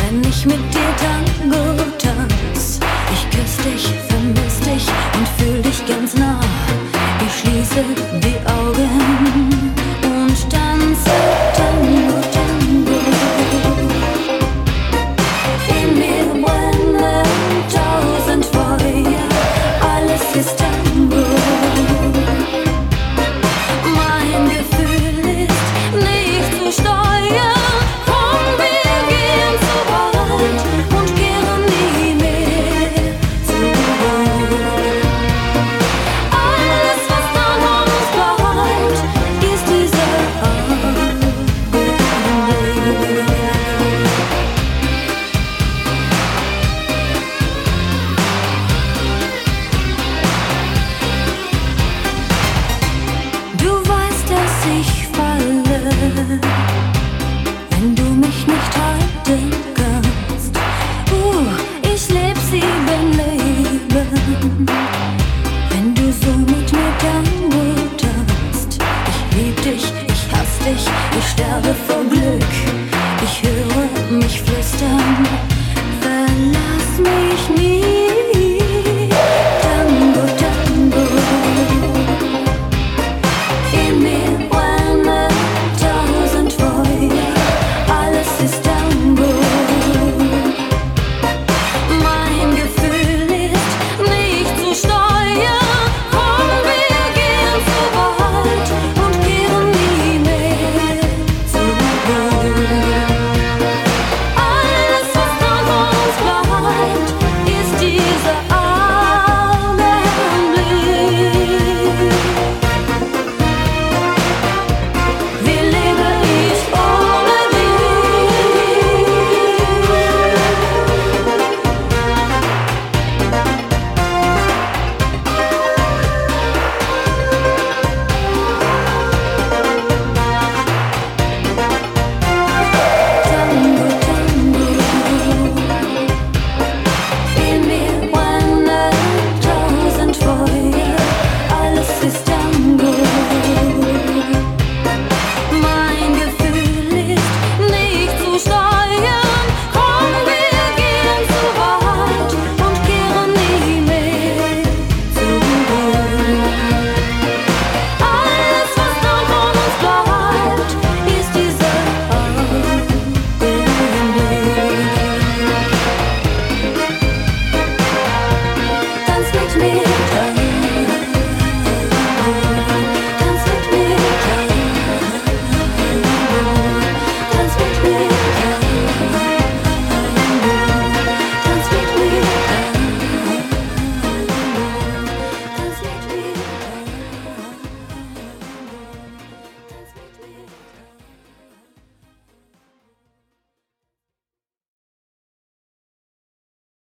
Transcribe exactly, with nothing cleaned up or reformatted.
wenn ich mit dir Tango tanz. Ich küss dich, vermiss dich und fühl dich ganz nah. Ich schließe die Augen und tanze Tango, Tango. In mir brennen tausend Feuer, alles ist Tango. Mein Gefühl ist nicht zu steuern. Komm, wir gehen zu weit und kehren nie mehr zurück. Alles, was dann uns bleibt, ist dieser Augenblick. Du weißt, dass ich falle, wenn du mich nicht halten kannst. Uh, ich leb sieben Leben, wenn du so mit mir Tango tanzt. Ich lieb dich, ich hass dich, ich sterbe vor Glück. Ich höre mich flüstern, verlass mich nie.